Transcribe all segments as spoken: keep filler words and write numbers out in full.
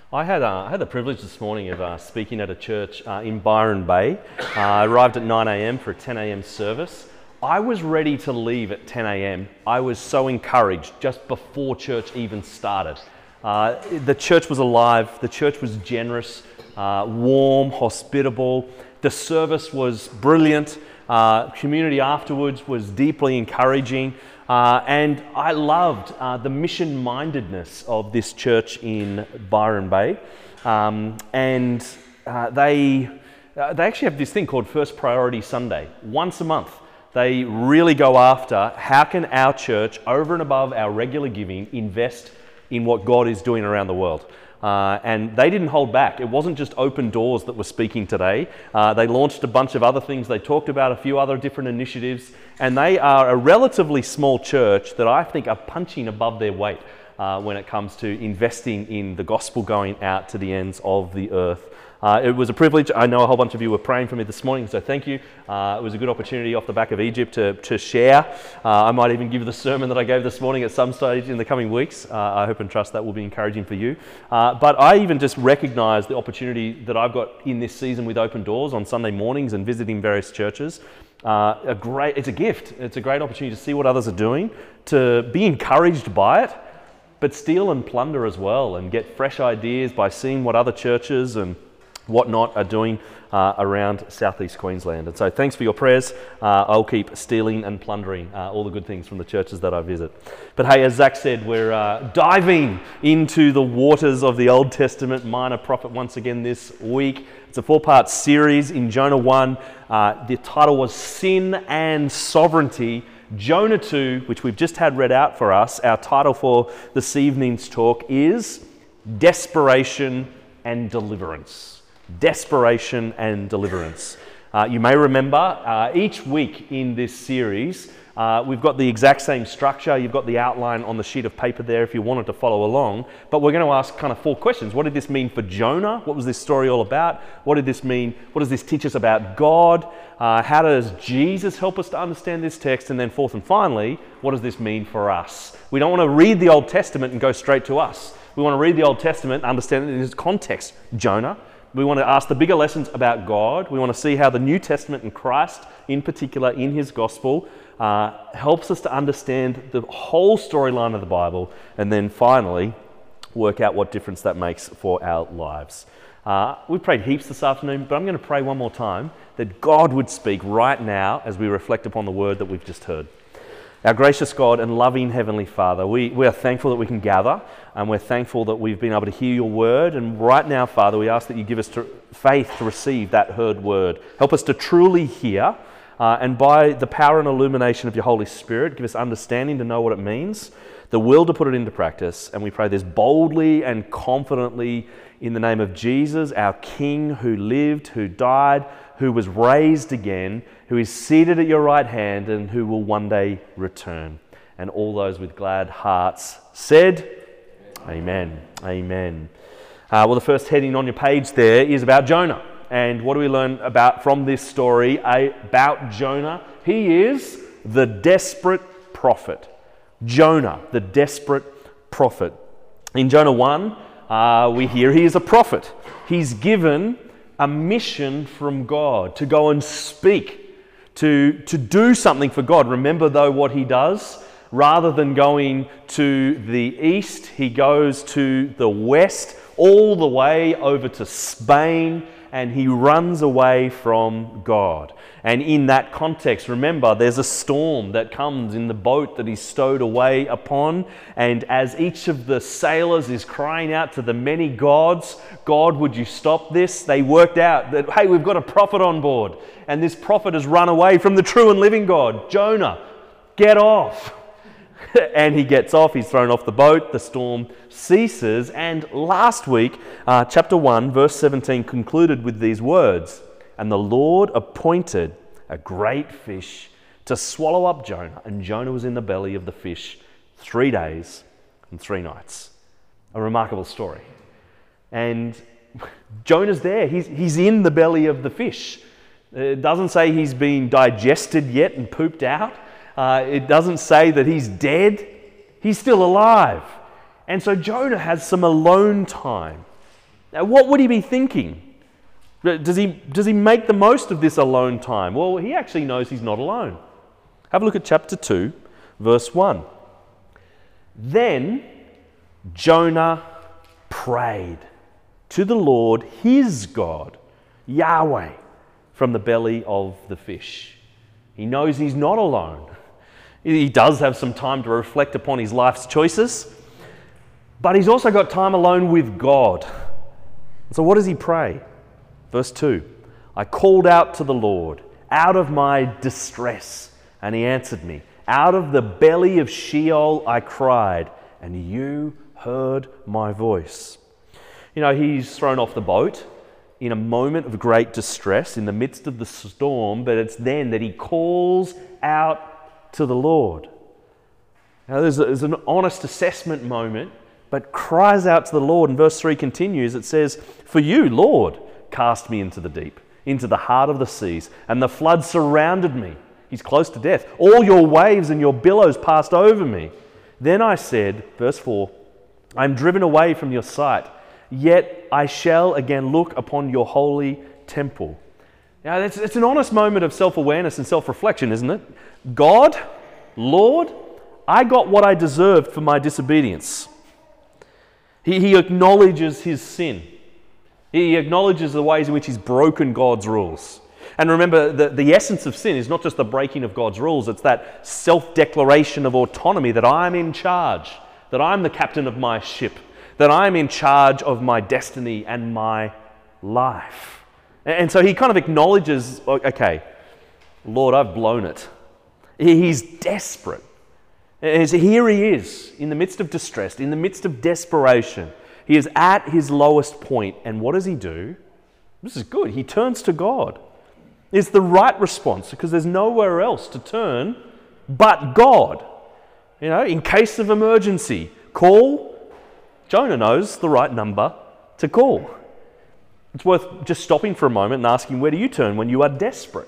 I had, uh, I had the privilege this morning of uh, speaking at a church uh, in Byron Bay. Uh, I arrived at nine a.m. for a ten a.m. service. I was ready to leave at ten a.m. I was so encouraged just before church even started. Uh, the church was alive, the church was generous, uh, warm, hospitable. The service was brilliant. Uh, community afterwards was deeply encouraging. Uh, and I loved uh, the mission-mindedness of this church in Byron Bay. Um, and uh, they, uh, they actually have this thing called First Priority Sunday. Once a month, they really go after how can our church, over and above our regular giving, invest in what God is doing around the world. Uh, and they didn't hold back. It wasn't just Open Doors that were speaking today. Uh, they launched a bunch of other things. They talked about a few other different initiatives. And they are a relatively small church that I think are punching above their weight uh, when it comes to investing in the gospel going out to the ends of the earth. Uh, it was a privilege. I know a whole bunch of you were praying for me this morning, so thank you. Uh, it was a good opportunity off the back of Egypt to, to share. Uh, I might even give the sermon that I gave this morning at some stage in the coming weeks. Uh, I hope and trust that will be encouraging for you. Uh, but I even just recognise the opportunity that I've got in this season with Open Doors on Sunday mornings and visiting various churches. Uh, a great, it's a gift. It's a great opportunity to see what others are doing, to be encouraged by it, but steal and plunder as well, and get fresh ideas by seeing what other churches and whatnot are doing uh, around southeast Queensland. And so thanks for your prayers. Uh, I'll keep stealing and plundering uh, all the good things from the churches that I visit. But hey, as Zach said, we're uh, diving into the waters of the Old Testament minor prophet once again this week. It's a four-part series in Jonah one. Uh, the title was Sin and Sovereignty. Jonah two, which we've just had read out for us, our title for this evening's talk is Desperation and Deliverance. Desperation and Deliverance. Uh, you may remember uh, each week in this series, uh, we've got the exact same structure. You've got the outline on the sheet of paper there if you wanted to follow along. But we're going to ask kind of four questions. What did this mean for Jonah? What was this story all about? What did this mean? What does this teach us about God? Uh, how does Jesus help us to understand this text? And then fourth and finally, what does this mean for us? We don't want to read the Old Testament and go straight to us. We want to read the Old Testament, understand it in its context. Jonah. We want to ask the bigger lessons about God. We want to see how the New Testament and Christ, in particular in his gospel, uh, helps us to understand the whole storyline of the Bible, and then finally work out what difference that makes for our lives. Uh, we prayed heaps this afternoon, but I'm going to pray one more time that God would speak right now as we reflect upon the word that we've just heard. Our gracious God and loving Heavenly Father, we, we are thankful that we can gather, and we're thankful that we've been able to hear your word. And right now, Father, we ask that you give us to, faith to receive that heard word. Help us to truly hear, uh, and by the power and illumination of your Holy Spirit, give us understanding to know what it means, the will to put it into practice. And we pray this boldly and confidently in the name of Jesus, our King who lived, who died, who was raised again, who is seated at your right hand, and who will one day return. And all those with glad hearts said, Amen. Amen. Amen. Uh, well, the first heading on your page there is about Jonah. And what do we learn about from this story about Jonah? He is the desperate prophet. Jonah, the desperate prophet. In Jonah one, uh, we hear he is a prophet. He's given a mission from God to go and speak, to, to do something for God. Remember, though, what he does? Rather than going to the east, he goes to the west, all the way over to Spain, and he runs away from God. And in that context, remember, there's a storm that comes in the boat that he's stowed away upon. And as each of the sailors is crying out to the many gods, God, would you stop this? They worked out that, hey, we've got a prophet on board. And this prophet has run away from the true and living God. Jonah, get off. And he gets off, he's thrown off the boat, the storm ceases. And last week, uh, chapter one, verse seventeen concluded with these words, and the Lord appointed a great fish to swallow up Jonah, and Jonah was in the belly of the fish three days and three nights. A remarkable story. And Jonah's there, he's, he's in the belly of the fish. It doesn't say he's been digested yet and pooped out. Uh, it doesn't say that he's dead. He's still alive. And so Jonah has some alone time Now, what would he be thinking? Does he, does he make the most of this alone time? Well, he actually knows he's not alone. Have a look at chapter two, verse one. Then Jonah prayed to the Lord his God, Yahweh, from the belly of the fish. He knows he's not alone. He does have some time to reflect upon his life's choices, but he's also got time alone with God. So what does he pray? Verse two, I called out to the Lord out of my distress, and he answered me. Out of the belly of Sheol I cried, and you heard my voice. You know, he's thrown off the boat in a moment of great distress in the midst of the storm, but it's then that he calls out to the Lord. Now, there's, a, there's an honest assessment moment, but cries out to the Lord. And verse three continues, it says, for you, Lord, cast me into the deep, into the heart of the seas, and the flood surrounded me. He's close to death. All your waves and your billows passed over me. Then I said, verse four, I am driven away from your sight, yet I shall again look upon your holy temple. Now, it's, it's an honest moment of self-awareness and self-reflection, isn't it? God, Lord, I got what I deserved for my disobedience. He, he acknowledges his sin. He acknowledges the ways in which he's broken God's rules. And remember, the, the essence of sin is not just the breaking of God's rules, it's that self-declaration of autonomy that I'm in charge, that I'm the captain of my ship, that I'm in charge of my destiny and my life. And, and so he kind of acknowledges, okay, Lord, I've blown it. He's desperate. As here he is, in the midst of distress, in the midst of desperation. He is at his lowest point, and what does he do? This is good. He turns to God. It's the right response because there's nowhere else to turn but God. You know, in case of emergency, call. Jonah knows the right number to call. It's worth just stopping for a moment and asking, where do you turn when you are desperate?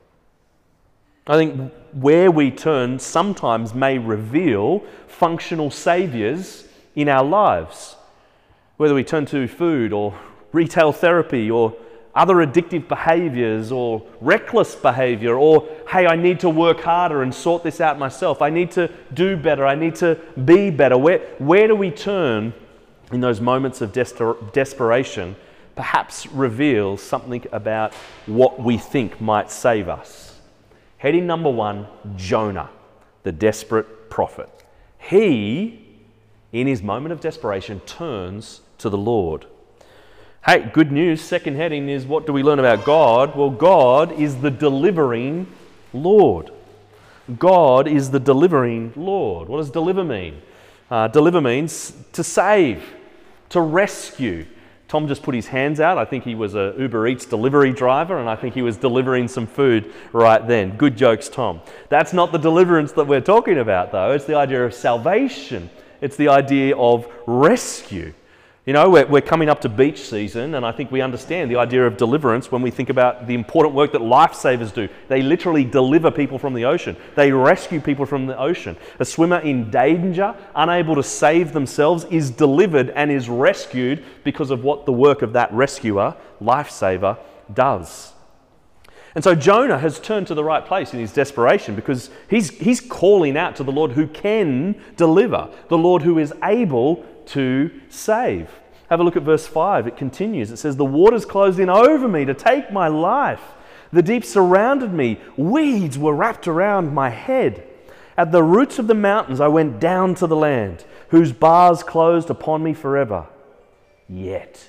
I think where we turn sometimes may reveal functional saviours in our lives. Whether we turn to food or retail therapy or other addictive behaviours or reckless behaviour or, hey, I need to work harder and sort this out myself. I need to do better. I need to be better. Where, where do we turn in those moments of des- desperation? Perhaps reveals something about what we think might save us. Heading number one, Jonah, the desperate prophet. He, in his moment of desperation, turns to the Lord. Hey, good news. Second heading is, what do we learn about God? Well, God is the delivering Lord. God is the delivering Lord. What does deliver mean? Uh, deliver means to save, to rescue. Tom just put his hands out. I think he was a Uber Eats delivery driver, and I think he was delivering some food right then. Good jokes, Tom. That's not the deliverance that we're talking about, though. It's the idea of salvation. It's the idea of rescue. You know, we're, we're coming up to beach season, and I think we understand the idea of deliverance when we think about the important work that lifesavers do. They literally deliver people from the ocean. They rescue people from the ocean. A swimmer in danger, unable to save themselves, is delivered and is rescued because of what the work of that rescuer, lifesaver, does. And so Jonah has turned to the right place in his desperation because he's, he's calling out to the Lord who can deliver, the Lord who is able to save. Have a look at verse five. It continues. It says, the waters closed in over me to take my life. The deep surrounded me. Weeds were wrapped around my head. At the roots of the mountains I went down to the land, whose bars closed upon me forever. Yet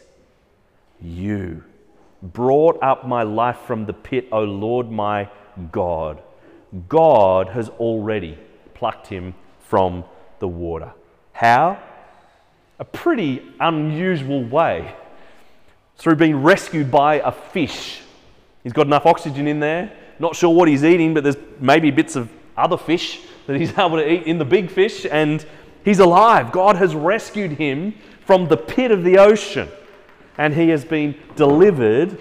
you brought up my life from the pit, O Lord my God. God has already plucked him from the water. How? A pretty unusual way. Through being rescued by a fish. He's got enough oxygen in there. Not sure what he's eating, but there's maybe bits of other fish that he's able to eat in the big fish, and he's alive. God has rescued him from the pit of the ocean, and he has been delivered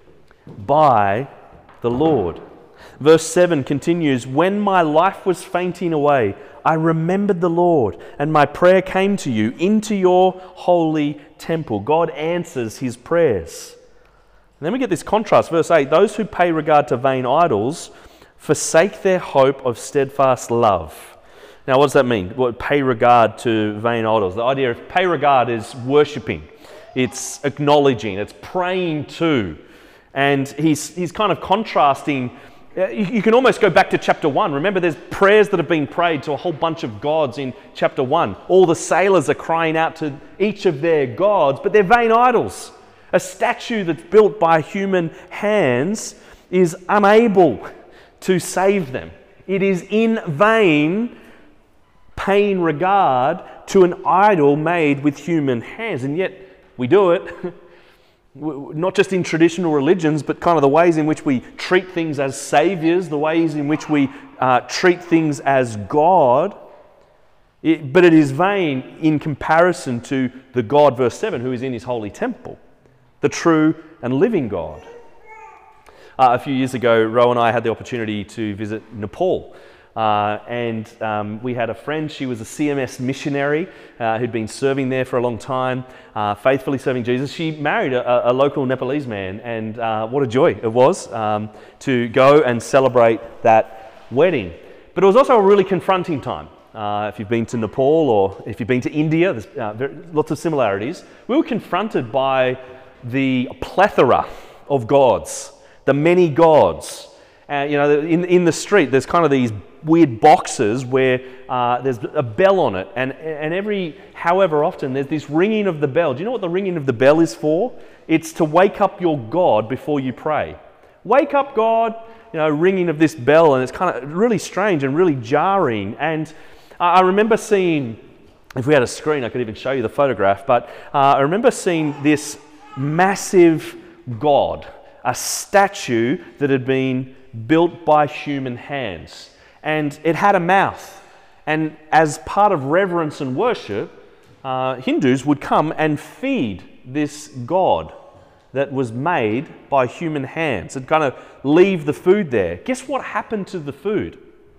by the Lord. Verse seven continues, when my life was fainting away, I remembered the Lord, and my prayer came to you into your holy temple. God answers his prayers. And then we get this contrast, verse eight, those who pay regard to vain idols forsake their hope of steadfast love. Now, what does that mean? What, pay regard to vain idols? The idea of pay regard is worshipping. It's acknowledging. It's praying to. And he's, he's kind of contrasting. You, you can almost go back to chapter one. Remember, there's prayers that have been prayed to a whole bunch of gods in chapter one. All the sailors are crying out to each of their gods, but they're vain idols. A statue that's built by human hands is unable to save them. It is in vain paying regard to an idol made with human hands. And yet we do it, not just in traditional religions, but kind of the ways in which we treat things as saviors, the ways in which we uh, treat things as God. It, but it is vain in comparison to the God, verse seven, who is in his holy temple, the true and living God. Uh, a few years ago, Ro and I had the opportunity to visit Nepal. Uh, and um, we had a friend, she was a C M S missionary uh, who'd been serving there for a long time, uh, faithfully serving Jesus. She married a, a local Nepalese man, and uh, what a joy it was um, to go and celebrate that wedding. But it was also a really confronting time. Uh, if you've been to Nepal or if you've been to India, there's uh, very, lots of similarities. We were confronted by the plethora of gods, the many gods. Uh, you know, in, in the street, there's kind of these weird boxes where uh, there's a bell on it, and, and every, however often, there's this ringing of the bell. Do you know what the ringing of the bell is for? It's to wake up your God before you pray. Wake up, God, you know, ringing of this bell, and it's kind of really strange and really jarring. And I remember seeing, if we had a screen, I could even show you the photograph, but uh, I remember seeing this massive God, a statue that had been built by human hands. And it had a mouth. And as part of reverence and worship, uh, Hindus would come and feed this God that was made by human hands and kind of leave the food there. Guess what happened to the food?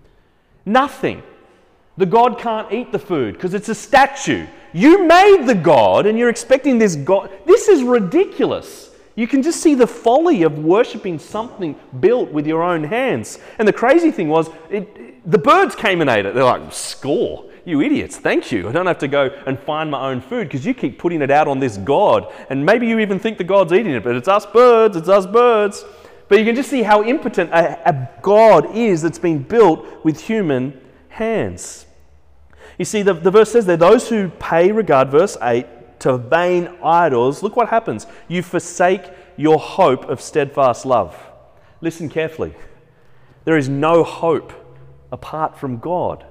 Nothing. The God can't eat the food because it's a statue. You made the God and you're expecting this God. This is ridiculous. You can just see the folly of worshipping something built with your own hands. And the crazy thing was, it, the birds came and ate it. They're like, score, you idiots, thank you. I don't have to go and find my own food because you keep putting it out on this God. And maybe you even think the God's eating it, but it's us birds, it's us birds. But you can just see how impotent a, a God is that's been built with human hands. You see, the, the verse says there, those who pay regard, verse eight, to vain idols, look what happens. You forsake your hope of steadfast love. Listen carefully. There is no hope apart from God.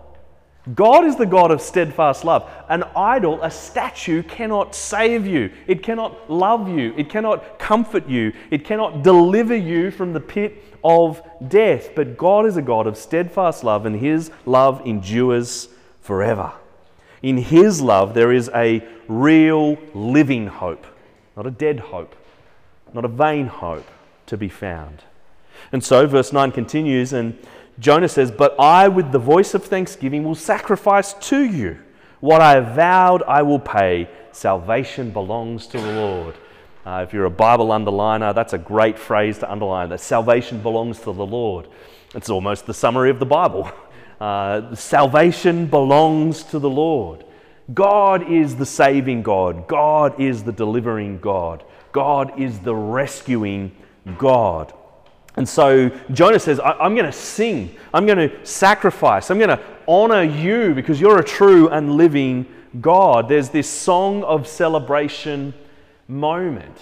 God is the God of steadfast love. An idol, a statue, cannot save you. It cannot love you. It cannot comfort you. It cannot deliver you from the pit of death. But God is a God of steadfast love, and his love endures forever. In his love, there is a real living hope, not a dead hope, not a vain hope to be found. And so verse nine continues, and Jonah says, but I with the voice of thanksgiving will sacrifice to you. What I have vowed I will pay. Salvation belongs to the Lord. Uh, if you're a Bible underliner, that's a great phrase to underline, that salvation belongs to the Lord. It's almost the summary of the Bible. Uh, salvation belongs to the Lord. God is the saving God. God is the delivering God. God is the rescuing God. And so Jonah says, I, I'm going to sing. I'm going to sacrifice. I'm going to honor you because you're a true and living God. There's this song of celebration moment.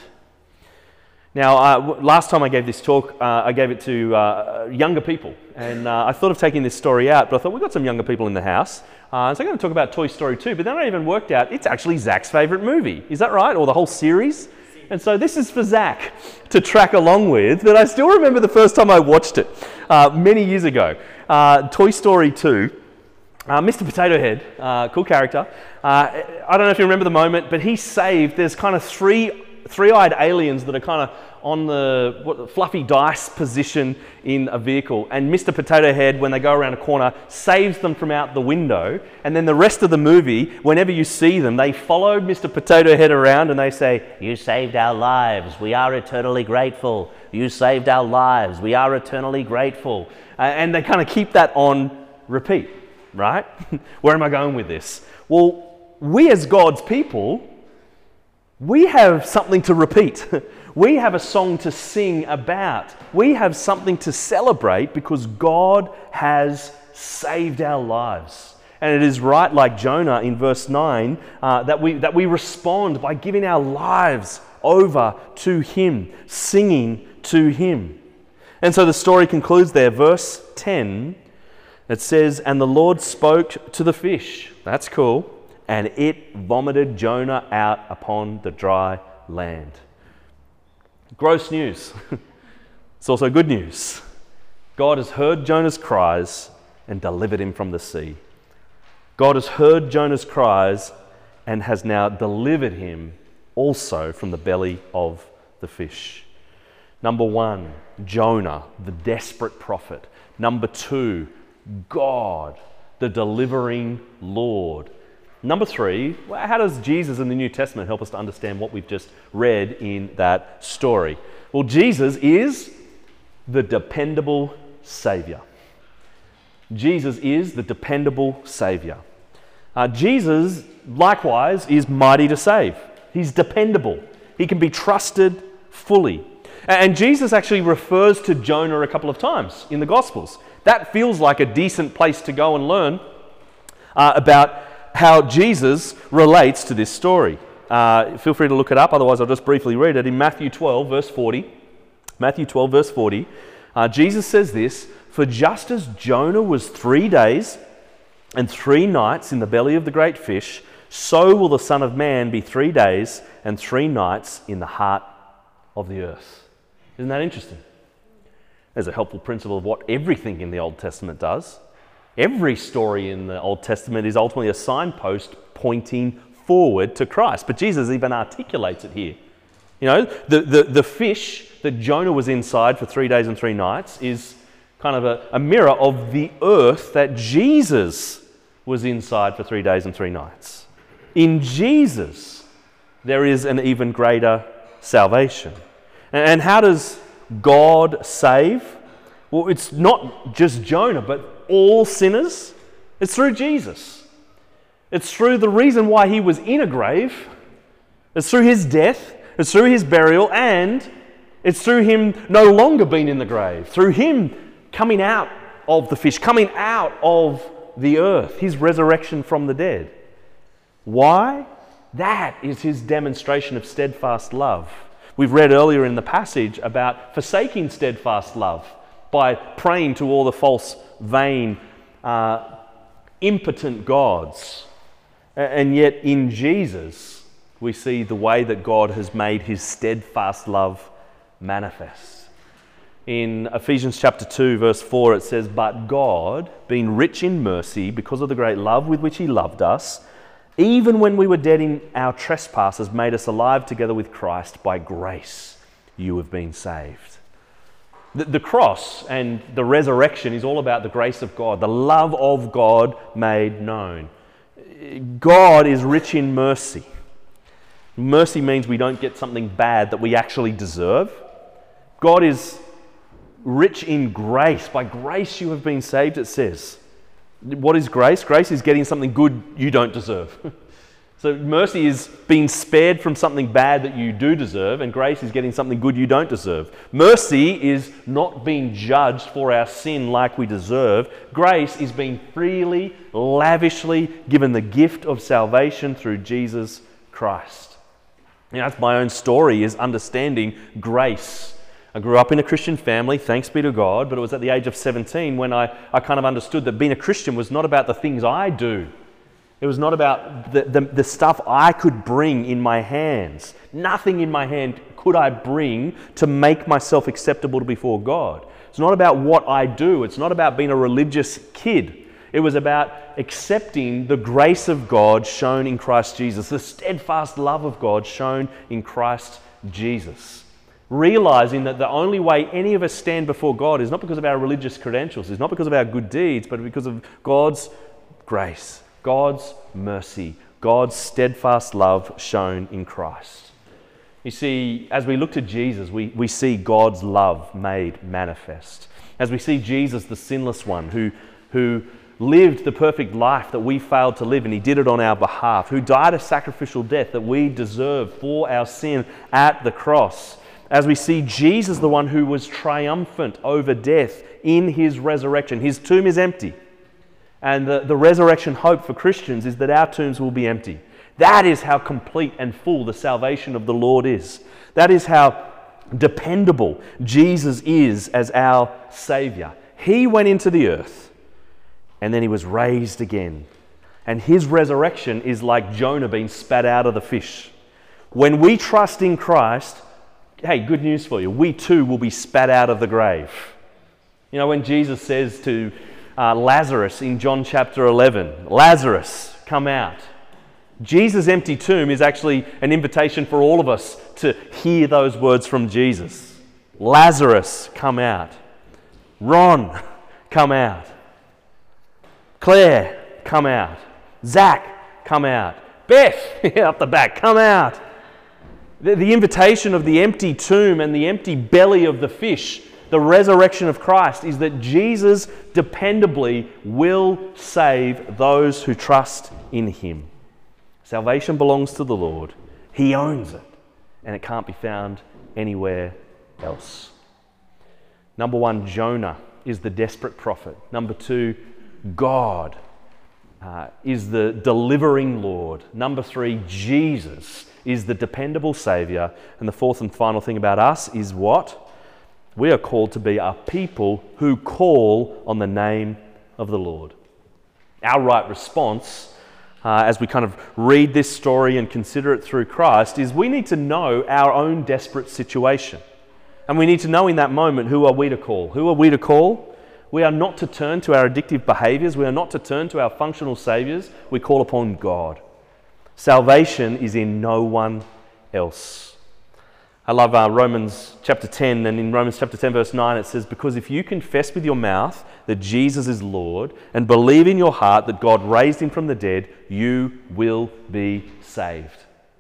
Now, uh, last time I gave this talk, uh, I gave it to uh, younger people. And uh, I thought of taking this story out, but I thought we've got some younger people in the house. Uh, so I'm going to talk about Toy Story two, but then I even worked out it's actually Zach's favourite movie. Is that right? Or the whole series? And so this is for Zach to track along with, but I still remember the first time I watched it uh, many years ago. Uh, Toy Story two. Uh, Mister Potato Head, uh, cool character. Uh, I don't know if you remember the moment, but he saved, there's kind of three three-eyed aliens that are kind of on the what, fluffy dice position in a vehicle, and Mister Potato Head, when they go around a corner, saves them from out the window, and then the rest of the movie, whenever you see them, they follow Mister Potato Head around and they say, "You saved our lives, we are eternally grateful. You saved our lives, we are eternally grateful." Uh, and they kind of keep that on repeat, right? Where am I going with this? Well, we as God's people, we have something to repeat. We have a song to sing about. We have something to celebrate because God has saved our lives. And it is right, like Jonah in verse nine, uh, that we that we respond by giving our lives over to Him, singing to Him. And so the story concludes there. Verse ten, it says, "And the Lord spoke to the fish." That's cool. "And it vomited Jonah out upon the dry land." Gross news. It's also good news. God has heard Jonah's cries and delivered him from the sea. God has heard Jonah's cries and has now delivered him also from the belly of the fish. Number one, Jonah, the desperate prophet. Number two, God, the delivering Lord. Number three, how does Jesus in the New Testament help us to understand what we've just read in that story? Well, Jesus is the dependable Saviour. Jesus is the dependable Saviour. Uh, Jesus, likewise, is mighty to save. He's dependable. He can be trusted fully. And Jesus actually refers to Jonah a couple of times in the Gospels. That feels like a decent place to go and learn uh, about how Jesus relates to this story. Uh, feel free to look it up, otherwise I'll just briefly read it. In Matthew twelve, verse forty, Matthew twelve, verse forty, uh, Jesus says this, "For just as Jonah was three days and three nights in the belly of the great fish, so will the Son of Man be three days and three nights in the heart of the earth." Isn't that interesting? There's a helpful principle of what everything in the Old Testament does. Every story in the Old Testament is ultimately a signpost pointing forward to Christ. But Jesus even articulates it here. You know, the, the, the fish that Jonah was inside for three days and three nights is kind of a, a mirror of the earth that Jesus was inside for three days and three nights. In Jesus, there is an even greater salvation. And, and how does God save? Well, it's not just Jonah, but all sinners. It's through Jesus. It's through the reason why he was in a grave. It's through his death. It's through his burial. And it's through him no longer being in the grave. Through him coming out of the fish, coming out of the earth. His resurrection from the dead. Why? That is his demonstration of steadfast love. We've read earlier in the passage about forsaking steadfast love by praying to all the false, vain, uh, impotent gods. And yet in Jesus, we see the way that God has made his steadfast love manifest. In Ephesians chapter two, verse four, it says, "But God, being rich in mercy, because of the great love with which he loved us, even when we were dead in our trespasses, made us alive together with Christ. By grace you have been saved." The, the cross and the resurrection is all about the grace of God, the love of God made known. God is rich in mercy. Mercy means we don't get something bad that we actually deserve. God is rich in grace. By grace you have been saved, it says. What is grace? Grace is getting something good you don't deserve. So mercy is being spared from something bad that you do deserve, and grace is getting something good you don't deserve. Mercy is not being judged for our sin like we deserve. Grace is being freely, lavishly given the gift of salvation through Jesus Christ. You know, that's my own story, is understanding grace. I grew up in a Christian family, thanks be to God, but it was at the age of seventeen when I, I kind of understood that being a Christian was not about the things I do. It was not about the, the, the stuff I could bring in my hands. Nothing in my hand could I bring to make myself acceptable before God. It's not about what I do. It's not about being a religious kid. It was about accepting the grace of God shown in Christ Jesus, the steadfast love of God shown in Christ Jesus. Realizing that the only way any of us stand before God is not because of our religious credentials, it's not because of our good deeds, but because of God's grace, God's mercy, God's steadfast love shown in Christ. You see, as we look to Jesus, we, we see God's love made manifest. As we see Jesus, the sinless one, who, who lived the perfect life that we failed to live, and he did it on our behalf, who died a sacrificial death that we deserve for our sin at the cross. As we see Jesus, the one who was triumphant over death in his resurrection. His tomb is empty. And the, the resurrection hope for Christians is that our tombs will be empty. That is how complete and full the salvation of the Lord is. That is how dependable Jesus is as our Saviour. He went into the earth and then he was raised again. And his resurrection is like Jonah being spat out of the fish. When we trust in Christ, hey, good news for you. We too will be spat out of the grave. You know, when Jesus says to uh, Lazarus in John chapter eleven, Lazarus, come out. Jesus' empty tomb is actually an invitation for all of us to hear those words from Jesus. Lazarus, come out. Ron, come out. Claire, come out. Zach, come out. Beth, up the back, come out. The, the invitation of the empty tomb and the empty belly of the fish, the resurrection of Christ, is that Jesus dependably will save those who trust in him. Salvation belongs to the Lord. He owns it, and it can't be found anywhere else. Number one, Jonah is the desperate prophet. Number two, God uh, is the delivering Lord. Number three, Jesus is the dependable Saviour. And the fourth and final thing about us is what? We are called to be a people who call on the name of the Lord. Our right response Uh, as we kind of read this story and consider it through Christ, is we need to know our own desperate situation. And we need to know in that moment, who are we to call? Who are we to call? We are not to turn to our addictive behaviours. We are not to turn to our functional saviours. We call upon God. Salvation is in no one else. I love uh, Romans chapter ten, and in Romans chapter ten verse nine it says, because if you confess with your mouth that Jesus is Lord and believe in your heart that God raised him from the dead, you will be saved.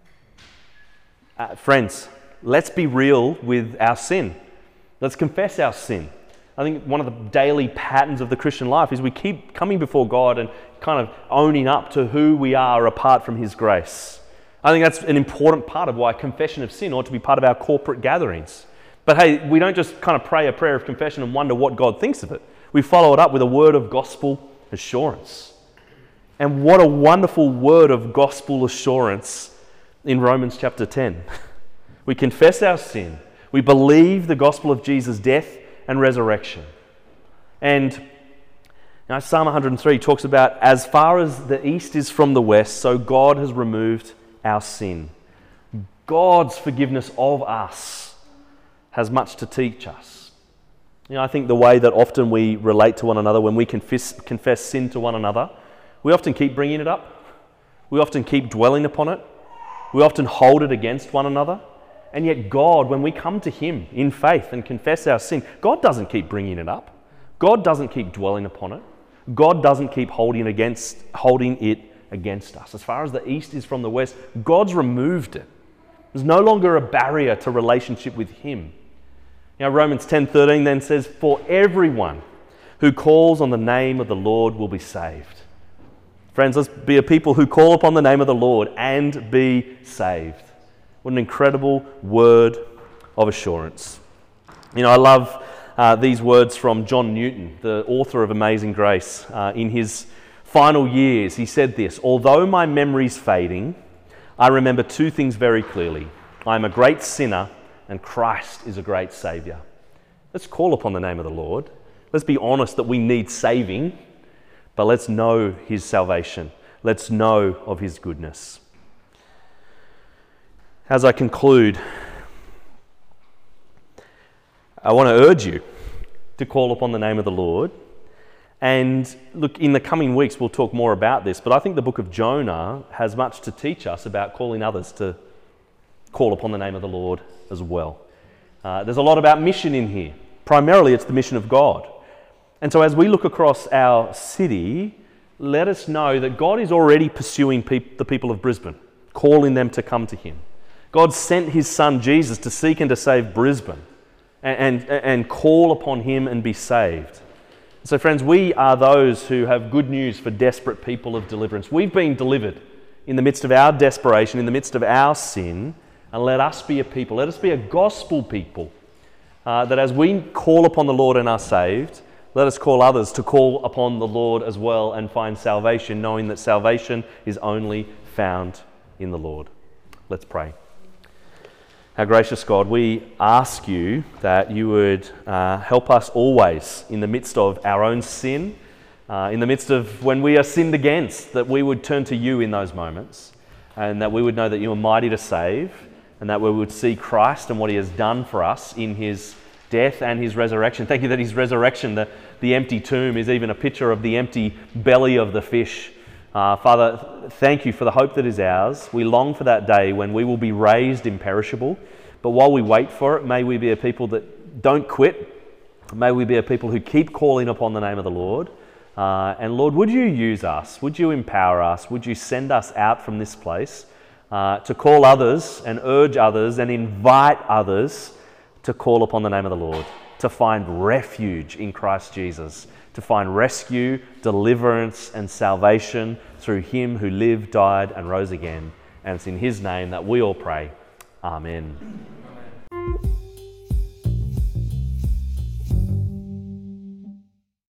Uh, friends, let's be real with our sin. Let's confess our sin. I think one of the daily patterns of the Christian life is we keep coming before God and kind of owning up to who we are apart from his grace. I think that's an important part of why confession of sin ought to be part of our corporate gatherings. But hey, we don't just kind of pray a prayer of confession and wonder what God thinks of it. We follow it up with a word of gospel assurance. And what a wonderful word of gospel assurance in Romans chapter ten. We confess our sin. We believe the gospel of Jesus' death and resurrection. And now Psalm one hundred three talks about, as far as the east is from the west, so God has removed our sin. God's forgiveness of us has much to teach us. You know, I think the way that often we relate to one another when we confess, confess sin to one another, we often keep bringing it up. We often keep dwelling upon it. We often hold it against one another. And yet God, when we come to him in faith and confess our sin, God doesn't keep bringing it up. God doesn't keep dwelling upon it. God doesn't keep holding against, holding it against us. As far as the east is from the west, God's removed it. There's no longer a barrier to relationship with him. Now Romans ten thirteen then says, for everyone who calls on the name of the Lord will be saved. Friends, let's be a people who call upon the name of the Lord and be saved. What an incredible word of assurance. You know, I love uh, these words from John Newton, the author of Amazing Grace. Uh, in his final years, he said this, although my memory's fading, I remember two things very clearly. I am a great sinner and Christ is a great Saviour. Let's call upon the name of the Lord. Let's be honest that we need saving, but let's know his salvation. Let's know of his goodness. As I conclude, I want to urge you to call upon the name of the Lord And look, in the coming weeks, we'll talk more about this, but I think the book of Jonah has much to teach us about calling others to call upon the name of the Lord as well. Uh, there's a lot about mission in here. Primarily, it's the mission of God. And so as we look across our city, let us know that God is already pursuing peop- the people of Brisbane, calling them to come to him. God sent his son Jesus to seek and to save Brisbane and, and, and call upon him and be saved. So friends, we are those who have good news for desperate people of deliverance. We've been delivered in the midst of our desperation, in the midst of our sin, and let us be a people, let us be a gospel people, uh, that as we call upon the Lord and are saved, let us call others to call upon the Lord as well and find salvation, knowing that salvation is only found in the Lord. Let's pray. Our gracious God, we ask you that you would uh, help us always in the midst of our own sin, uh, in the midst of when we are sinned against, that we would turn to you in those moments, and that we would know that you are mighty to save, and that we would see Christ and what he has done for us in his death and his resurrection. Thank you that his resurrection, the, the empty tomb, is even a picture of the empty belly of the fish. Uh, Father, thank you for the hope that is ours. We long for that day when we will be raised imperishable. But while we wait for it, may we be a people that don't quit. May we be a people who keep calling upon the name of the Lord. Uh, and Lord, would you use us? Would you empower us? Would you send us out from this place uh, to call others and urge others and invite others to call upon the name of the Lord, to find refuge in Christ Jesus, to find rescue, deliverance, and salvation through him who lived, died, and rose again. And it's in his name that we all pray. Amen.